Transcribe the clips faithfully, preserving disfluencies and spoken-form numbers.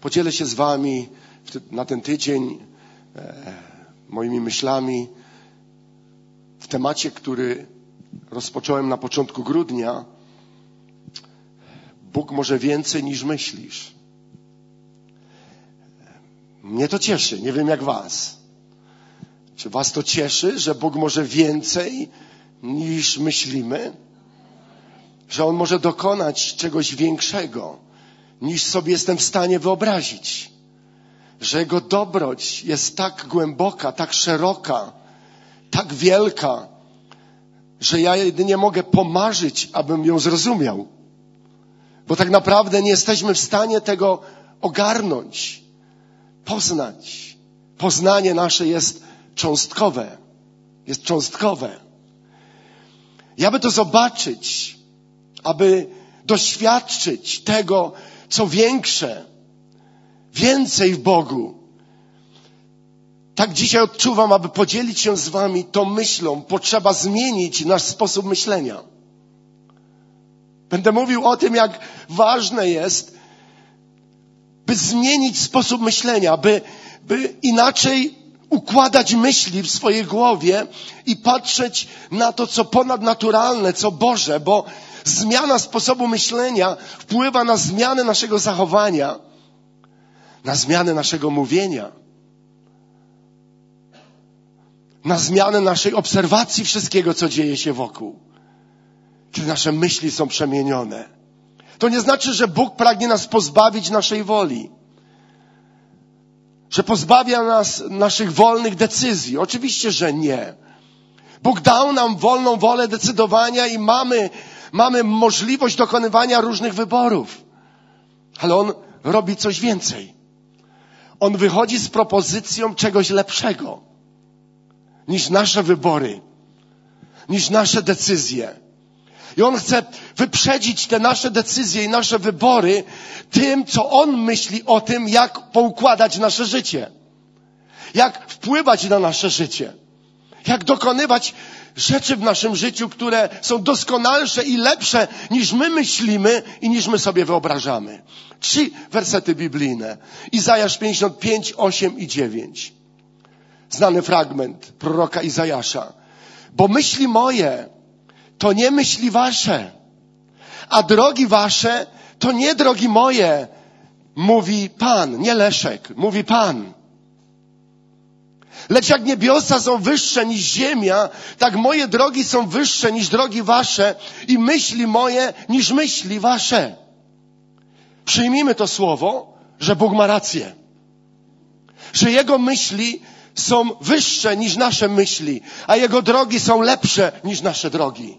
Podzielę się z wami na ten tydzień e, moimi myślami w temacie, który rozpocząłem na początku grudnia. Bóg może więcej niż myślisz. Mnie to cieszy, nie wiem jak was. Czy was to cieszy, że Bóg może więcej niż myślimy? Że On może dokonać czegoś większego, niż sobie jestem w stanie wyobrazić. Że Jego dobroć jest tak głęboka, tak szeroka, tak wielka, że ja jedynie mogę pomarzyć, abym ją zrozumiał. Bo tak naprawdę nie jesteśmy w stanie tego ogarnąć, poznać. Poznanie nasze jest cząstkowe. Jest cząstkowe. I aby to zobaczyć, aby doświadczyć tego, co większe, więcej w Bogu. Tak dzisiaj odczuwam, aby podzielić się z wami tą myślą. Potrzeba zmienić nasz sposób myślenia. Będę mówił o tym, jak ważne jest, by zmienić sposób myślenia, by, by inaczej układać myśli w swojej głowie i patrzeć na to, co ponadnaturalne, co Boże, bo zmiana sposobu myślenia wpływa na zmianę naszego zachowania, na zmianę naszego mówienia, na zmianę naszej obserwacji wszystkiego, co dzieje się wokół. Kiedy nasze myśli są przemienione. To nie znaczy, że Bóg pragnie nas pozbawić naszej woli. Że pozbawia nas naszych wolnych decyzji. Oczywiście, że nie. Bóg dał nam wolną wolę decydowania i mamy, mamy możliwość dokonywania różnych wyborów. Ale On robi coś więcej. On wychodzi z propozycją czegoś lepszego niż nasze wybory, niż nasze decyzje. I On chce wyprzedzić te nasze decyzje i nasze wybory tym, co On myśli o tym, jak poukładać nasze życie. Jak wpływać na nasze życie. Jak dokonywać rzeczy w naszym życiu, które są doskonalsze i lepsze niż my myślimy i niż my sobie wyobrażamy. Trzy wersety biblijne. Izajasz pięćdziesiąt pięć, osiem i dziewięć. Znany fragment proroka Izajasza. Bo myśli moje to nie myśli wasze, a drogi wasze to nie drogi moje, mówi Pan, nie Leszek, mówi Pan. Lecz jak niebiosa są wyższe niż ziemia, tak moje drogi są wyższe niż drogi wasze i myśli moje niż myśli wasze. Przyjmijmy to słowo, że Bóg ma rację. Że Jego myśli są wyższe niż nasze myśli, a Jego drogi są lepsze niż nasze drogi.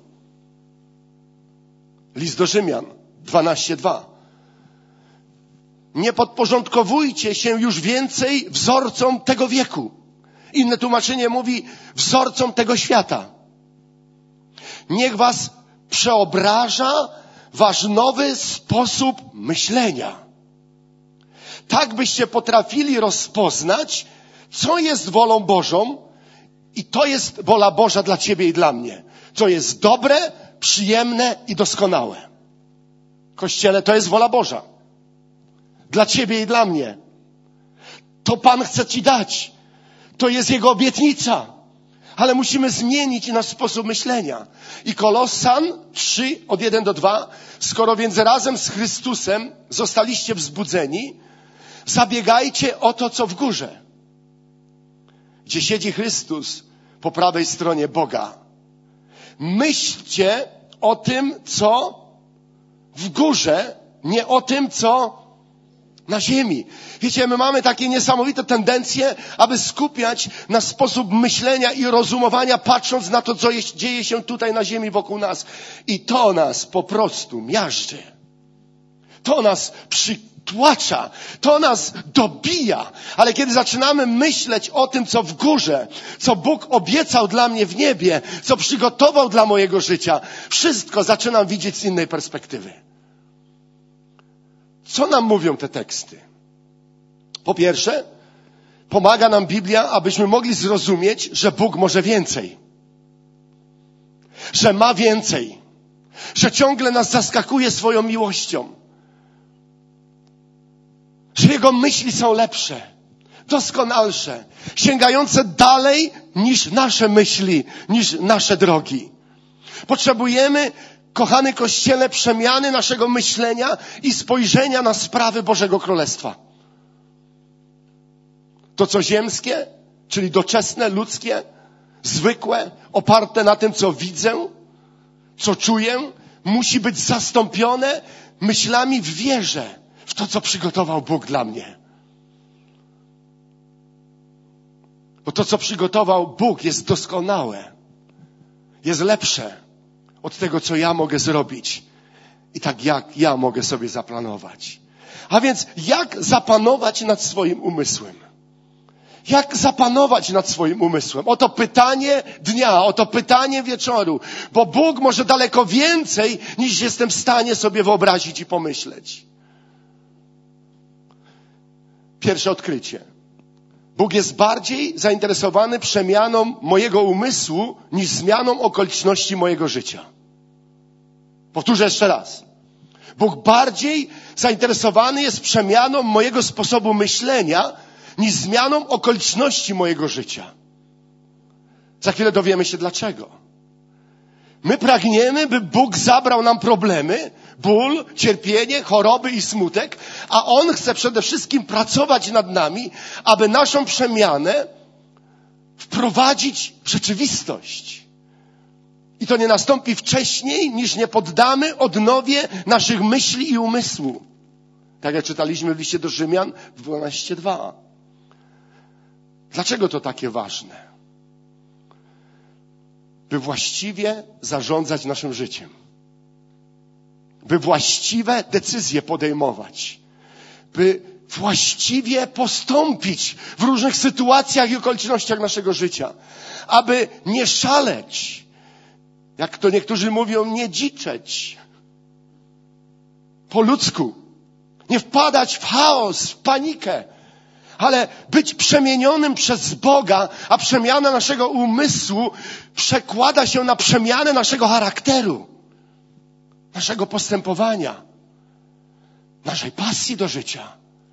List do Rzymian dwanaście dwa. Nie podporządkowujcie się już więcej wzorcom tego wieku. Inne tłumaczenie mówi wzorcom tego świata. Niech was przeobraża wasz nowy sposób myślenia. Tak byście potrafili rozpoznać, co jest wolą Bożą i to jest wola Boża dla ciebie i dla mnie. Co jest dobre, przyjemne i doskonałe. Kościele, to jest wola Boża. Dla ciebie i dla mnie. To Pan chce ci dać. To jest Jego obietnica. Ale musimy zmienić nasz sposób myślenia. I Kolosan trzy, od jeden do dwa. Skoro więc razem z Chrystusem zostaliście wzbudzeni, zabiegajcie o to, co w górze. Gdzie siedzi Chrystus po prawej stronie Boga. Myślcie o tym, co w górze, nie o tym, co na ziemi. Wiecie, my mamy takie niesamowite tendencje, aby skupiać na sposób myślenia i rozumowania, patrząc na to, co jest, dzieje się tutaj na ziemi wokół nas. I to nas po prostu miażdży. To nas przytłacza. To nas dobija. Ale kiedy zaczynamy myśleć o tym, co w górze, co Bóg obiecał dla mnie w niebie, co przygotował dla mojego życia, wszystko zaczynam widzieć z innej perspektywy. Co nam mówią te teksty? Po pierwsze, pomaga nam Biblia, abyśmy mogli zrozumieć, że Bóg może więcej. Że ma więcej. Że ciągle nas zaskakuje swoją miłością. Że Jego Jego myśli są lepsze, doskonalsze, sięgające dalej niż nasze myśli, niż nasze drogi. Potrzebujemy, kochany Kościele, przemiany naszego myślenia i spojrzenia na sprawy Bożego Królestwa. To, co ziemskie, czyli doczesne, ludzkie, zwykłe, oparte na tym, co widzę, co czuję, musi być zastąpione myślami w wierze, w to, co przygotował Bóg dla mnie. Bo to, co przygotował Bóg, jest doskonałe. Jest lepsze od tego, co ja mogę zrobić. I tak jak ja mogę sobie zaplanować. A więc jak zapanować nad swoim umysłem? Jak zapanować nad swoim umysłem? Oto pytanie dnia, oto pytanie wieczoru. Bo Bóg może daleko więcej, niż jestem w stanie sobie wyobrazić i pomyśleć. Pierwsze odkrycie. Bóg jest bardziej zainteresowany przemianą mojego umysłu niż zmianą okoliczności mojego życia. Powtórzę jeszcze raz. Bóg bardziej zainteresowany jest przemianą mojego sposobu myślenia niż zmianą okoliczności mojego życia. Za chwilę dowiemy się dlaczego. My pragniemy, by Bóg zabrał nam problemy, ból, cierpienie, choroby i smutek, a On chce przede wszystkim pracować nad nami, aby naszą przemianę wprowadzić w rzeczywistość. I to nie nastąpi wcześniej, niż nie poddamy odnowie naszych myśli i umysłu. Tak jak czytaliśmy w liście do Rzymian dwanaście dwa. Dlaczego to takie ważne? By właściwie zarządzać naszym życiem. By właściwe decyzje podejmować. By właściwie postąpić w różnych sytuacjach i okolicznościach naszego życia. Aby nie szaleć. Jak to niektórzy mówią, nie dziczeć. Po ludzku. Nie wpadać w chaos, w panikę. Ale być przemienionym przez Boga, a przemiana naszego umysłu przekłada się na przemianę naszego charakteru, naszego postępowania, naszej pasji do życia.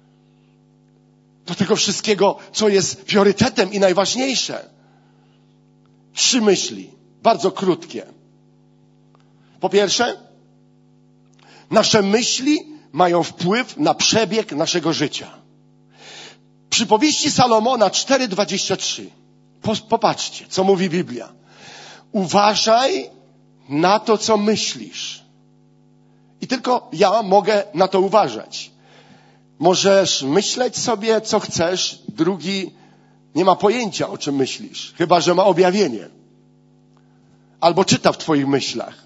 Do tego wszystkiego, co jest priorytetem i najważniejsze. Trzy myśli, bardzo krótkie. Po pierwsze, nasze myśli mają wpływ na przebieg naszego życia. Przypowieści Salomona cztery dwadzieścia trzy. Popatrzcie, co mówi Biblia. Uważaj na to, co myślisz. I tylko ja mogę na to uważać. Możesz myśleć sobie, co chcesz. Drugi nie ma pojęcia, o czym myślisz. Chyba że ma objawienie. Albo czyta w twoich myślach.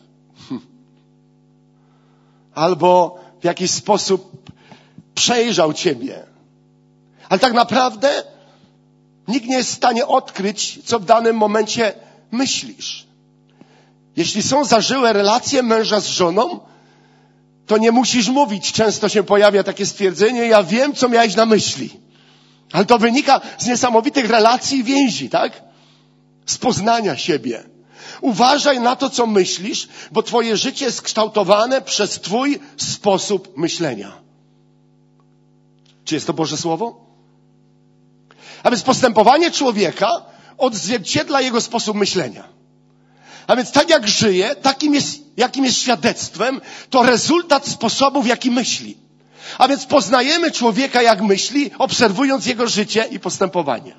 Albo w jakiś sposób przejrzał ciebie. Ale tak naprawdę nikt nie jest w stanie odkryć, co w danym momencie myślisz. Jeśli są zażyłe relacje męża z żoną, to nie musisz mówić. Często się pojawia takie stwierdzenie, ja wiem, co miałeś na myśli. Ale to wynika z niesamowitych relacji i więzi, tak? Z poznania siebie. Uważaj na to, co myślisz, bo twoje życie jest kształtowane przez twój sposób myślenia. Czy jest to Boże Słowo? A więc postępowanie człowieka odzwierciedla jego sposób myślenia. A więc tak jak żyje, takim jest, jakim jest świadectwem, to rezultat sposobu, w jaki myśli. A więc poznajemy człowieka, jak myśli, obserwując jego życie i postępowanie.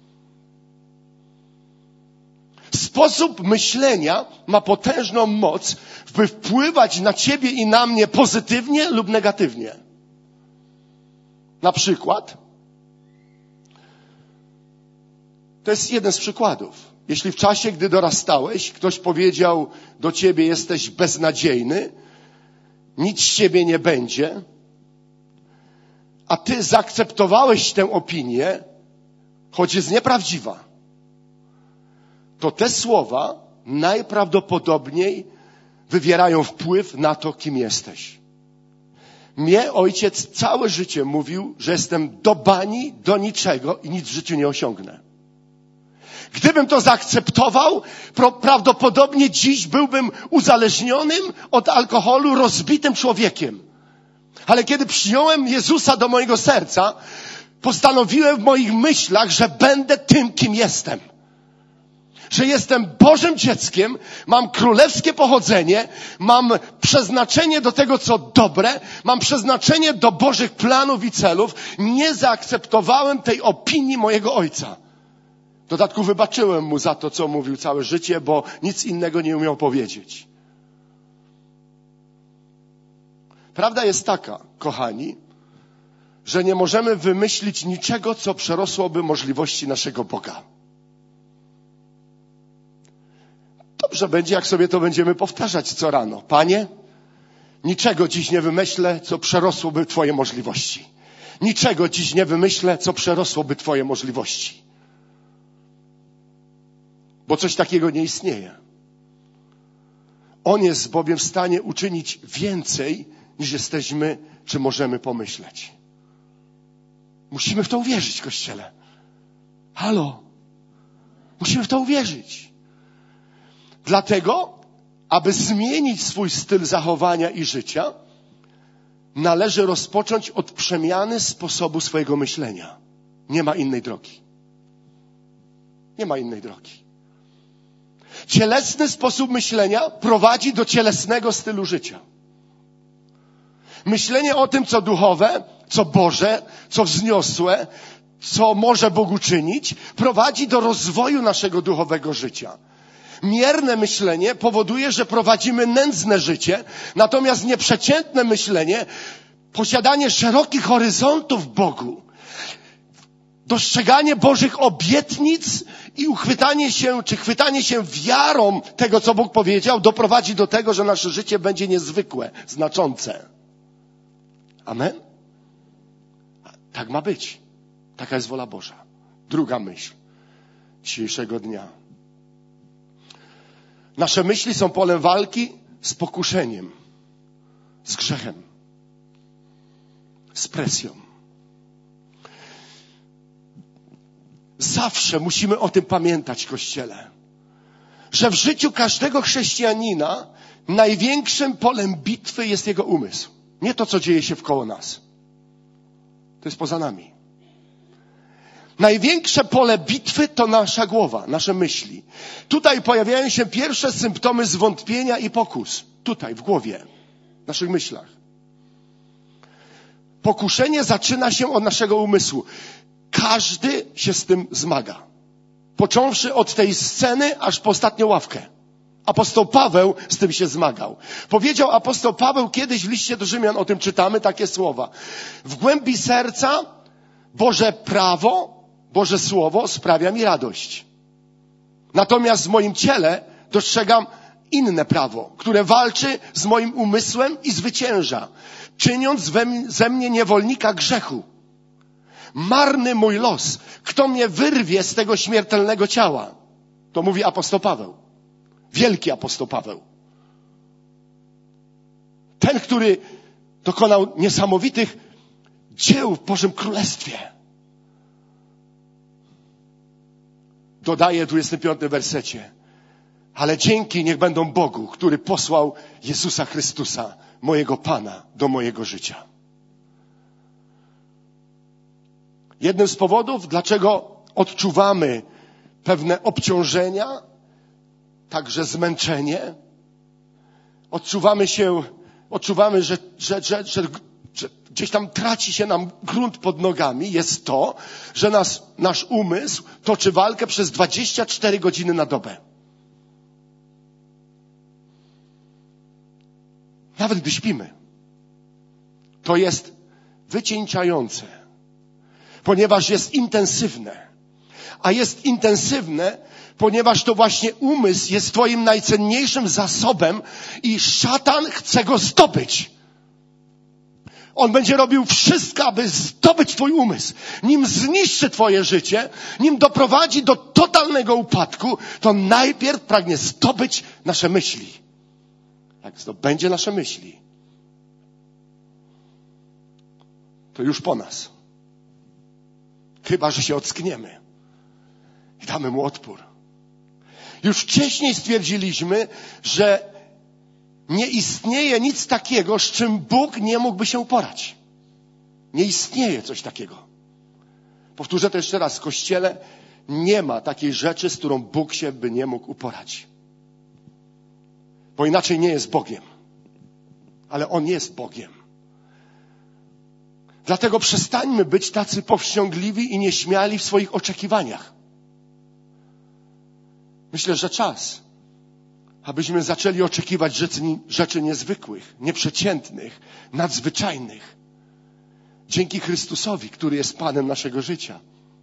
Sposób myślenia ma potężną moc, by wpływać na ciebie i na mnie pozytywnie lub negatywnie. Na przykład, to jest jeden z przykładów. Jeśli w czasie, gdy dorastałeś, ktoś powiedział do ciebie, jesteś beznadziejny, nic z ciebie nie będzie, a ty zaakceptowałeś tę opinię, choć jest nieprawdziwa, to te słowa najprawdopodobniej wywierają wpływ na to, kim jesteś. Mnie ojciec całe życie mówił, że jestem do bani, do niczego i nic w życiu nie osiągnę. Gdybym to zaakceptował, prawdopodobnie dziś byłbym uzależnionym od alkoholu, rozbitym człowiekiem. Ale kiedy przyjąłem Jezusa do mojego serca, postanowiłem w moich myślach, że będę tym, kim jestem. Że jestem Bożym dzieckiem, mam królewskie pochodzenie, mam przeznaczenie do tego, co dobre, mam przeznaczenie do Bożych planów i celów. Nie zaakceptowałem tej opinii mojego ojca. W dodatku wybaczyłem mu za to, co mówił całe życie, bo nic innego nie umiał powiedzieć. Prawda jest taka, kochani, że nie możemy wymyślić niczego, co przerosłoby możliwości naszego Boga. Dobrze będzie, jak sobie to będziemy powtarzać co rano. Panie, niczego dziś nie wymyślę, co przerosłoby Twoje możliwości. Niczego dziś nie wymyślę, co przerosłoby Twoje możliwości. Bo coś takiego nie istnieje. On jest bowiem w stanie uczynić więcej, niż jesteśmy, czy możemy pomyśleć. Musimy w to uwierzyć, Kościele. Halo. Musimy w to uwierzyć. Dlatego, aby zmienić swój styl zachowania i życia, należy rozpocząć od przemiany sposobu swojego myślenia. Nie ma innej drogi. Nie ma innej drogi. Cielesny sposób myślenia prowadzi do cielesnego stylu życia. Myślenie o tym, co duchowe, co Boże, co wzniosłe, co może Bóg uczynić, prowadzi do rozwoju naszego duchowego życia. Mierne myślenie powoduje, że prowadzimy nędzne życie, natomiast nieprzeciętne myślenie, posiadanie szerokich horyzontów w Bogu, dostrzeganie Bożych obietnic i uchwytanie się, czy chwytanie się wiarą tego, co Bóg powiedział, doprowadzi do tego, że nasze życie będzie niezwykłe, znaczące. Amen? Tak ma być. Taka jest wola Boża. Druga myśl dzisiejszego dnia. Nasze myśli są polem walki z pokuszeniem, z grzechem, z presją. Zawsze musimy o tym pamiętać, Kościele, że w życiu każdego chrześcijanina największym polem bitwy jest jego umysł. Nie to, co dzieje się wkoło nas. To jest poza nami. Największe pole bitwy to nasza głowa, nasze myśli. Tutaj pojawiają się pierwsze symptomy zwątpienia i pokus. Tutaj, w głowie, w naszych myślach. Pokuszenie zaczyna się od naszego umysłu. Każdy się z tym zmaga. Począwszy od tej sceny, aż po ostatnią ławkę. Apostoł Paweł z tym się zmagał. Powiedział apostoł Paweł kiedyś w liście do Rzymian, o tym czytamy takie słowa. W głębi serca Boże prawo, Boże Słowo sprawia mi radość. Natomiast w moim ciele dostrzegam inne prawo, które walczy z moim umysłem i zwycięża, czyniąc ze mnie niewolnika grzechu. Marny mój los. Kto mnie wyrwie z tego śmiertelnego ciała? To mówi apostoł Paweł. Wielki apostoł Paweł. Ten, który dokonał niesamowitych dzieł w Bożym Królestwie. Dodaje w dwudziestym piątym wersecie. Ale dzięki niech będą Bogu, który posłał Jezusa Chrystusa, mojego Pana, do mojego życia. Jednym z powodów, dlaczego odczuwamy pewne obciążenia, także zmęczenie, odczuwamy się, odczuwamy, że, że, że, że, że gdzieś tam traci się nam grunt pod nogami, jest to, że nas, nasz umysł toczy walkę przez dwadzieścia cztery godziny na dobę. Nawet gdy śpimy. To jest wycieńczające, ponieważ jest intensywne. A jest intensywne, ponieważ to właśnie umysł jest twoim najcenniejszym zasobem i szatan chce go zdobyć. On będzie robił wszystko, aby zdobyć twój umysł. Nim zniszczy twoje życie, nim doprowadzi do totalnego upadku, to najpierw pragnie zdobyć nasze myśli. Jak zdobędzie nasze myśli, to już po nas. Chyba że się ockniemy i damy mu odpór. Już wcześniej stwierdziliśmy, że Nie istnieje nic takiego, z czym Bóg nie mógłby się uporać. Nie istnieje coś takiego. Powtórzę to jeszcze raz. W Kościele nie ma takiej rzeczy, z którą Bóg się by nie mógł uporać. Bo inaczej nie jest Bogiem. Ale On jest Bogiem. Dlatego przestańmy być tacy powściągliwi i nieśmiali w swoich oczekiwaniach. Myślę, że czas, abyśmy zaczęli oczekiwać rzeczy, rzeczy niezwykłych, nieprzeciętnych, nadzwyczajnych. Dzięki Chrystusowi, który jest Panem naszego życia.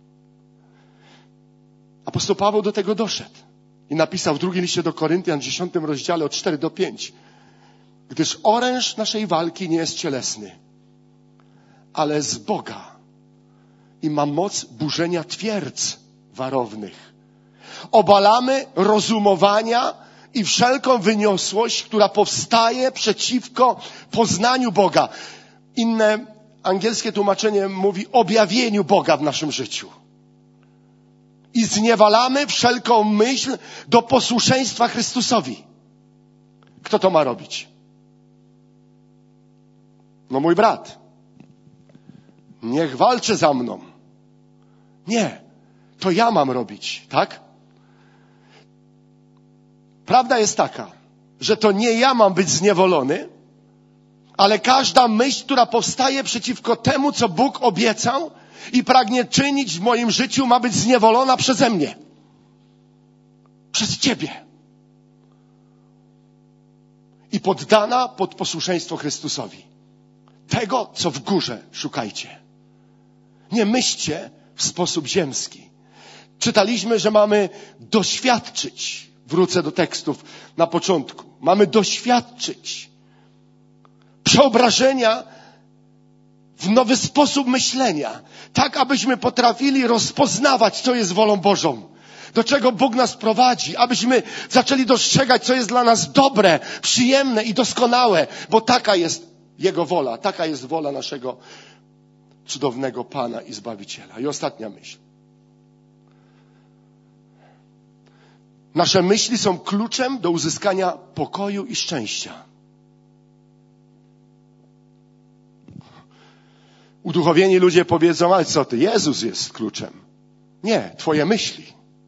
Apostoł Paweł do tego doszedł i napisał w drugim liście do Koryntian, w dziesiątym rozdziale od cztery do pięciu. Gdyż oręż naszej walki nie jest cielesny, ale z Boga i ma moc burzenia twierdz warownych. Obalamy rozumowania i wszelką wyniosłość, która powstaje przeciwko poznaniu Boga. Inne angielskie tłumaczenie mówi objawieniu Boga w naszym życiu. I zniewalamy wszelką myśl do posłuszeństwa Chrystusowi. Kto to ma robić? No mój brat. Niech walczy za mną. Nie. To ja mam robić, tak? Prawda jest taka, że to nie ja mam być zniewolony, ale każda myśl, która powstaje przeciwko temu, co Bóg obiecał i pragnie czynić w moim życiu, ma być zniewolona przeze mnie. Przez Ciebie. I poddana pod posłuszeństwo Chrystusowi. Tego, co w górze szukajcie. Nie myślcie w sposób ziemski. Czytaliśmy, że mamy doświadczyć. Wrócę do tekstów na początku. Mamy doświadczyć przeobrażenia w nowy sposób myślenia. Tak, abyśmy potrafili rozpoznawać, co jest wolą Bożą. Do czego Bóg nas prowadzi. Abyśmy zaczęli dostrzegać, co jest dla nas dobre, przyjemne i doskonałe. Bo taka jest Jego wola. Taka jest wola naszego cudownego Pana i Zbawiciela. I ostatnia myśl. Nasze myśli są kluczem do uzyskania pokoju i szczęścia. Uduchowieni ludzie powiedzą, ale co ty, Jezus jest kluczem. Nie, twoje myśli.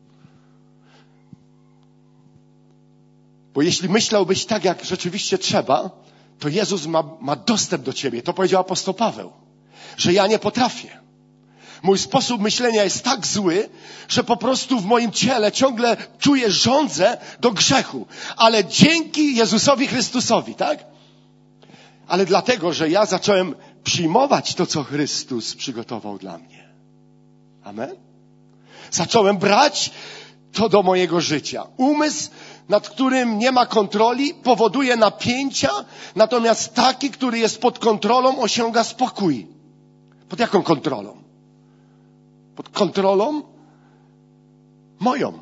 Bo jeśli myślałbyś tak, jak rzeczywiście trzeba, to Jezus ma, ma dostęp do ciebie. To powiedział apostoł Paweł, że ja nie potrafię. Mój sposób myślenia jest tak zły, że po prostu w moim ciele ciągle czuję żądzę do grzechu. Ale dzięki Jezusowi Chrystusowi, tak? Ale dlatego, że ja zacząłem przyjmować to, co Chrystus przygotował dla mnie. Amen? Zacząłem brać to do mojego życia. Umysł, nad którym nie ma kontroli, powoduje napięcia, natomiast taki, który jest pod kontrolą, osiąga spokój. Pod jaką kontrolą? Pod kontrolą moją.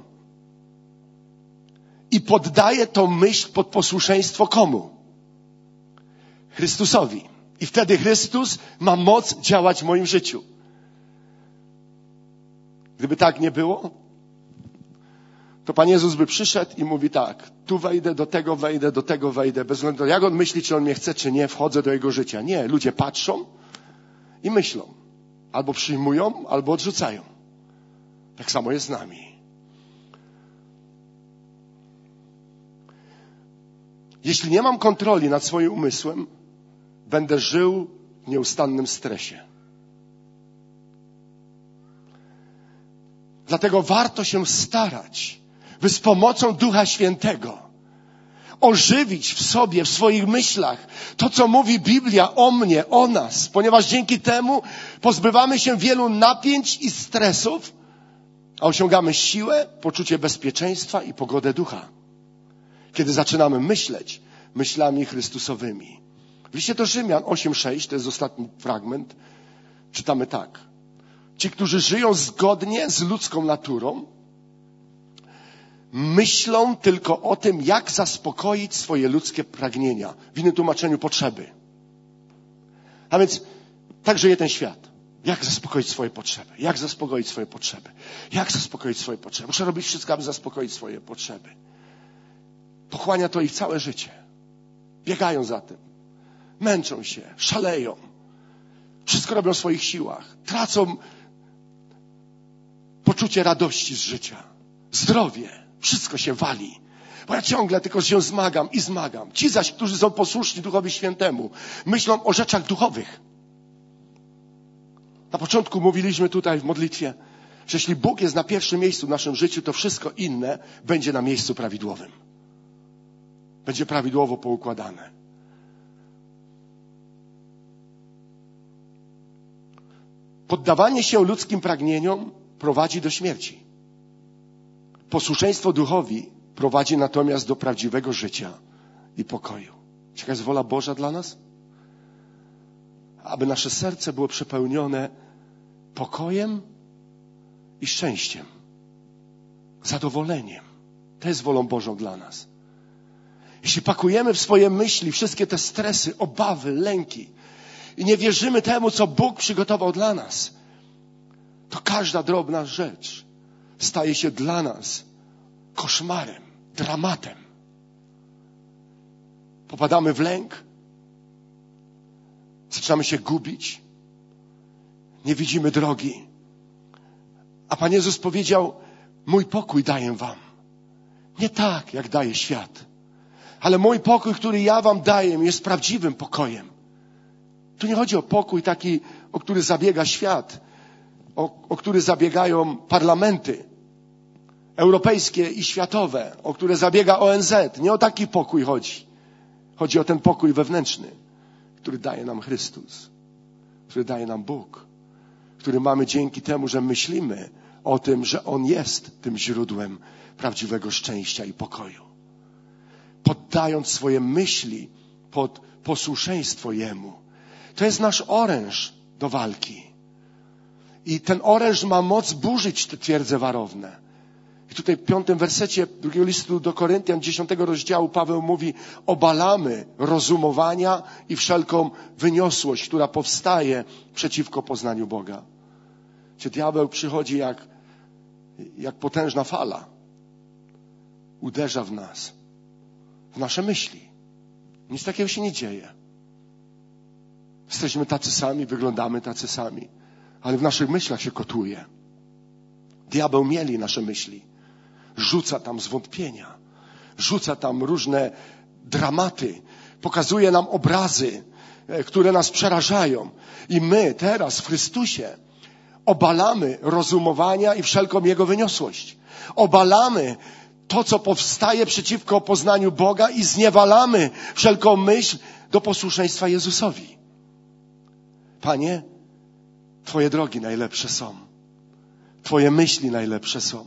I poddaję tą myśl pod posłuszeństwo komu? Chrystusowi. I wtedy Chrystus ma moc działać w moim życiu. Gdyby tak nie było, to Pan Jezus by przyszedł i mówi tak, tu wejdę, do tego wejdę, do tego wejdę, bez względu na to, jak On myśli, czy On mnie chce, czy nie, wchodzę do Jego życia. Nie, ludzie patrzą i myślą. Albo przyjmują, albo odrzucają. Tak samo jest z nami. Jeśli nie mam kontroli nad swoim umysłem, będę żył w nieustannym stresie. Dlatego warto się starać, by z pomocą Ducha Świętego ożywić w sobie, w swoich myślach to, co mówi Biblia o mnie, o nas, ponieważ dzięki temu pozbywamy się wielu napięć i stresów, a osiągamy siłę, poczucie bezpieczeństwa i pogodę ducha. Kiedy zaczynamy myśleć myślami Chrystusowymi. W liście do Rzymian osiem sześć, to jest ostatni fragment, czytamy tak. Ci, którzy żyją zgodnie z ludzką naturą, myślą tylko o tym, jak zaspokoić swoje ludzkie pragnienia. W innym tłumaczeniu potrzeby. A więc tak żyje ten świat. Jak zaspokoić swoje potrzeby? Jak zaspokoić swoje potrzeby? Jak zaspokoić swoje potrzeby? Muszę robić wszystko, aby zaspokoić swoje potrzeby. Pochłania to ich całe życie. Biegają za tym. Męczą się, szaleją. Wszystko robią w swoich siłach. Tracą poczucie radości z życia. Zdrowie. Wszystko się wali. Bo ja ciągle tylko się zmagam i zmagam. Ci zaś, którzy są posłuszni Duchowi Świętemu, myślą o rzeczach duchowych. Na początku mówiliśmy tutaj w modlitwie, że jeśli Bóg jest na pierwszym miejscu w naszym życiu, to wszystko inne będzie na miejscu prawidłowym. Będzie prawidłowo poukładane. Poddawanie się ludzkim pragnieniom prowadzi do śmierci. Posłuszeństwo duchowi prowadzi natomiast do prawdziwego życia i pokoju. Czy jaka jest wola Boża dla nas? Aby nasze serce było przepełnione pokojem i szczęściem, zadowoleniem. To jest wolą Bożą dla nas. Jeśli pakujemy w swoje myśli wszystkie te stresy, obawy, lęki i nie wierzymy temu, co Bóg przygotował dla nas, to każda drobna rzecz staje się dla nas koszmarem, dramatem. Popadamy w lęk, zaczynamy się gubić, nie widzimy drogi. A Pan Jezus powiedział, mój pokój daję wam. Nie tak, jak daje świat. Ale mój pokój, który ja wam daję, jest prawdziwym pokojem. Tu nie chodzi o pokój taki, o który zabiega świat, o, o który zabiegają parlamenty europejskie i światowe, o które zabiega O N Z. Nie o taki pokój chodzi. Chodzi o ten pokój wewnętrzny, który daje nam Chrystus, który daje nam Bóg, który mamy dzięki temu, że myślimy o tym, że On jest tym źródłem prawdziwego szczęścia i pokoju. Poddając swoje myśli pod posłuszeństwo Jemu. To jest nasz oręż do walki. I ten oręż ma moc burzyć te twierdze warowne. I tutaj w piątym wersecie drugiego listu do Koryntian, dziesiątego rozdziału, Paweł mówi, obalamy rozumowania i wszelką wyniosłość, która powstaje przeciwko poznaniu Boga. Czy diabeł przychodzi jak, jak potężna fala. Uderza w nas, w nasze myśli. Nic takiego się nie dzieje. Jesteśmy tacy sami, wyglądamy tacy sami, ale w naszych myślach się kotuje. Diabeł mieli nasze myśli. Rzuca tam zwątpienia. Rzuca tam różne dramaty. Pokazuje nam obrazy, które nas przerażają. I my teraz w Chrystusie obalamy rozumowania i wszelką Jego wyniosłość. Obalamy to, co powstaje przeciwko poznaniu Boga i zniewalamy wszelką myśl do posłuszeństwa Jezusowi. Panie, Twoje drogi najlepsze są. Twoje myśli najlepsze są.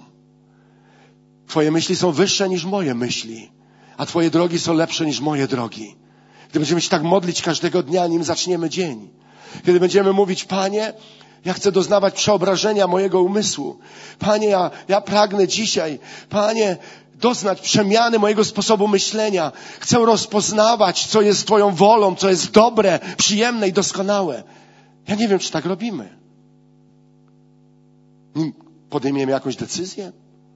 Twoje myśli są wyższe niż moje myśli, a Twoje drogi są lepsze niż moje drogi. Gdy będziemy się tak modlić każdego dnia, nim zaczniemy dzień. Kiedy będziemy mówić, Panie, ja chcę doznawać przeobrażenia mojego umysłu. Panie, ja, ja pragnę dzisiaj, Panie, doznać przemiany mojego sposobu myślenia. Chcę rozpoznawać, co jest Twoją wolą, co jest dobre, przyjemne i doskonałe. Ja nie wiem, czy tak robimy. Nim podejmiemy jakąś decyzję,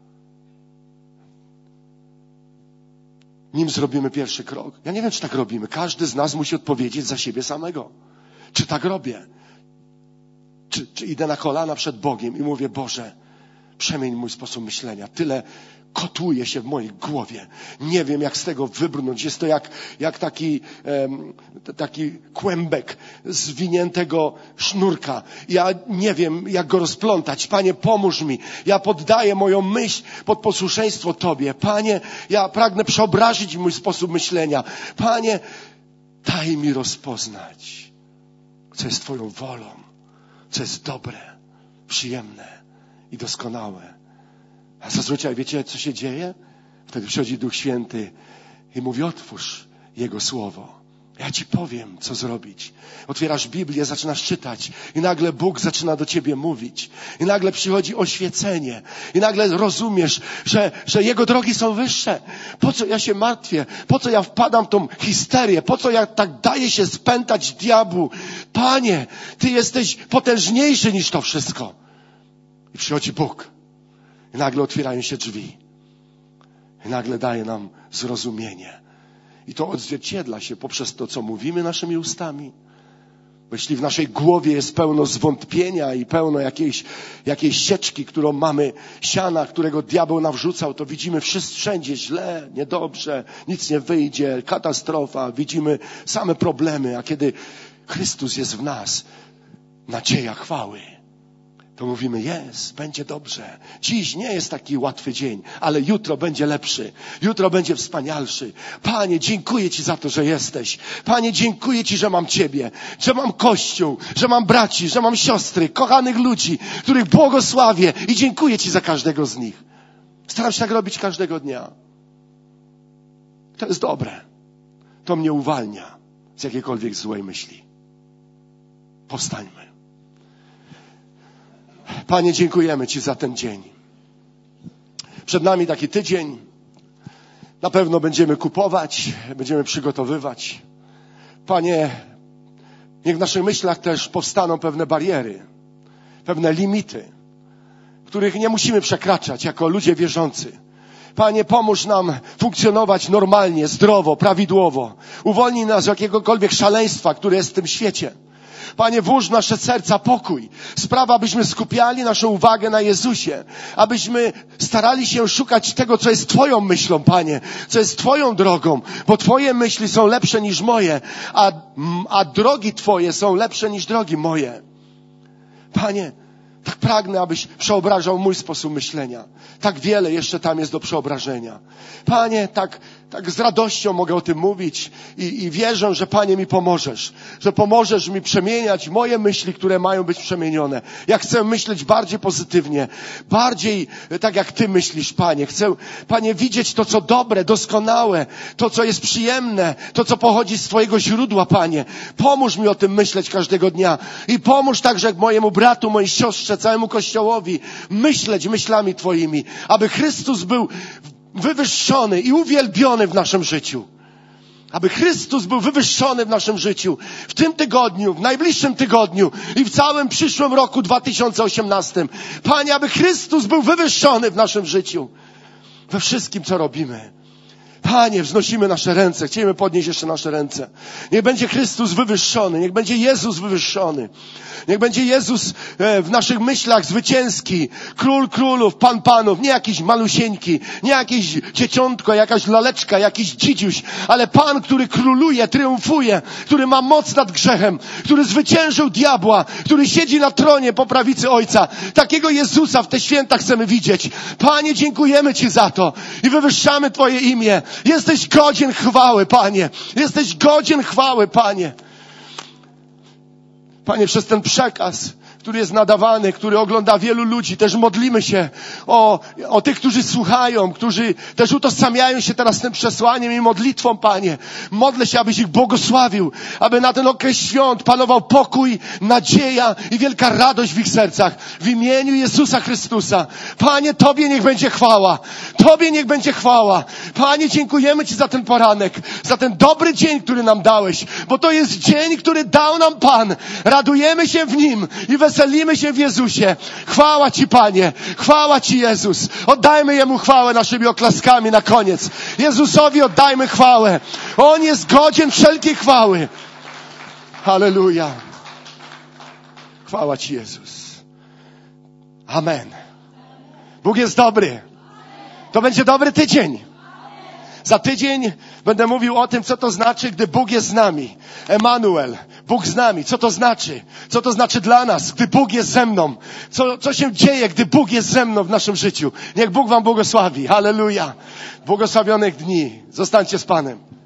nim zrobimy pierwszy krok. Ja nie wiem, czy tak robimy. Każdy z nas musi odpowiedzieć za siebie samego. Czy tak robię? Czy, czy idę na kolana przed Bogiem i mówię, Boże, przemień mój sposób myślenia. Tyle kotuje się w mojej głowie. Nie wiem, jak z tego wybrnąć. Jest to jak, jak taki, um, taki kłębek zwiniętego sznurka. Ja nie wiem, jak go rozplątać. Panie, pomóż mi. Ja poddaję moją myśl pod posłuszeństwo Tobie. Panie, ja pragnę przeobrazić mój sposób myślenia. Panie, daj mi rozpoznać, co jest Twoją wolą, co jest dobre, przyjemne i doskonałe. A zazwyczaj wiecie, co się dzieje? Wtedy przychodzi Duch Święty i mówi, otwórz Jego Słowo. Ja Ci powiem, co zrobić. Otwierasz Biblię, zaczynasz czytać i nagle Bóg zaczyna do Ciebie mówić. I nagle przychodzi oświecenie. I nagle rozumiesz, że, że Jego drogi są wyższe. Po co ja się martwię? Po co ja wpadam w tą histerię? Po co ja tak daję się spętać diabłu? Panie, Ty jesteś potężniejszy niż to wszystko. I przychodzi Bóg. I nagle otwierają się drzwi. I nagle daje nam zrozumienie. I to odzwierciedla się poprzez to, co mówimy naszymi ustami. Bo jeśli w naszej głowie jest pełno zwątpienia i pełno jakiejś, jakiejś sieczki, którą mamy, siana, którego diabeł nawrzucał, to widzimy wszyscy wszędzie źle, niedobrze, nic nie wyjdzie, katastrofa, widzimy same problemy. A kiedy Chrystus jest w nas, nadzieja chwały, to mówimy, jest, będzie dobrze. Dziś nie jest taki łatwy dzień, ale jutro będzie lepszy. Jutro będzie wspanialszy. Panie, dziękuję Ci za to, że jesteś. Panie, dziękuję Ci, że mam Ciebie, że mam Kościół, że mam braci, że mam siostry, kochanych ludzi, których błogosławię i dziękuję Ci za każdego z nich. Staram się tak robić każdego dnia. To jest dobre. To mnie uwalnia z jakiejkolwiek złej myśli. Powstańmy. Panie, dziękujemy Ci za ten dzień. Przed nami taki tydzień. Na pewno będziemy kupować, będziemy przygotowywać. Panie, niech w naszych myślach też powstaną pewne bariery, pewne limity, których nie musimy przekraczać jako ludzie wierzący. Panie, pomóż nam funkcjonować normalnie, zdrowo, prawidłowo. Uwolnij nas z jakiegokolwiek szaleństwa, które jest w tym świecie. Panie, włóż w nasze serca pokój. Sprawa, abyśmy skupiali naszą uwagę na Jezusie. Abyśmy starali się szukać tego, co jest Twoją myślą, Panie. Co jest Twoją drogą. Bo Twoje myśli są lepsze niż moje. A, a drogi Twoje są lepsze niż drogi moje. Panie, tak pragnę, abyś przeobrażał mój sposób myślenia. Tak wiele jeszcze tam jest do przeobrażenia. Panie, tak, tak z radością mogę o tym mówić i, i wierzę, że Panie mi pomożesz. Że pomożesz mi przemieniać moje myśli, które mają być przemienione. Ja chcę myśleć bardziej pozytywnie. Bardziej tak jak Ty myślisz, Panie. Chcę, Panie, widzieć to, co dobre, doskonałe. To, co jest przyjemne. To, co pochodzi z Twojego źródła, Panie. Pomóż mi o tym myśleć każdego dnia. I pomóż także mojemu bratu, mojej siostrze, całemu Kościołowi myśleć myślami Twoimi. Aby Chrystus był wywyższony i uwielbiony w naszym życiu. Aby Chrystus był wywyższony w naszym życiu. W tym tygodniu, w najbliższym tygodniu i w całym przyszłym roku dwa tysiące osiemnastym. Panie, aby Chrystus był wywyższony w naszym życiu. We wszystkim, co robimy. Panie, wznosimy nasze ręce. Chcemy podnieść jeszcze nasze ręce. Niech będzie Chrystus wywyższony. Niech będzie Jezus wywyższony. Niech będzie Jezus w naszych myślach zwycięski. Król królów, Pan panów. Nie jakiś malusieńki. Nie jakieś dzieciątko, jakaś laleczka, jakiś dzidziuś. Ale Pan, który króluje, triumfuje. Który ma moc nad grzechem. Który zwyciężył diabła. Który siedzi na tronie po prawicy Ojca. Takiego Jezusa w te święta chcemy widzieć. Panie, dziękujemy Ci za to. I wywyższamy Twoje imię. Jesteś godzien chwały, Panie. Jesteś godzien chwały, Panie. Panie, przez ten przekaz, który jest nadawany, który ogląda wielu ludzi, też modlimy się o, o tych, którzy słuchają, którzy też utożsamiają się teraz z tym przesłaniem i modlitwą, Panie. Modlę się, abyś ich błogosławił, aby na ten okres świąt panował pokój, nadzieja i wielka radość w ich sercach. W imieniu Jezusa Chrystusa. Panie, Tobie niech będzie chwała. Tobie niech będzie chwała. Panie, dziękujemy Ci za ten poranek, za ten dobry dzień, który nam dałeś, bo to jest dzień, który dał nam Pan. Radujemy się w Nim i weselimy się w Jezusie. Chwała Ci, Panie. Chwała Ci, Jezus. Oddajmy Jemu chwałę naszymi oklaskami na koniec. Jezusowi oddajmy chwałę. On jest godzien wszelkiej chwały. Halleluja. Chwała Ci, Jezus. Amen. Bóg jest dobry. To będzie dobry tydzień. Za tydzień będę mówił o tym, co to znaczy, gdy Bóg jest z nami. Emanuel, Bóg z nami. Co to znaczy? Co to znaczy dla nas, gdy Bóg jest ze mną? Co, co się dzieje, gdy Bóg jest ze mną w naszym życiu? Niech Bóg wam błogosławi. Halleluja. Błogosławionych dni. Zostańcie z Panem.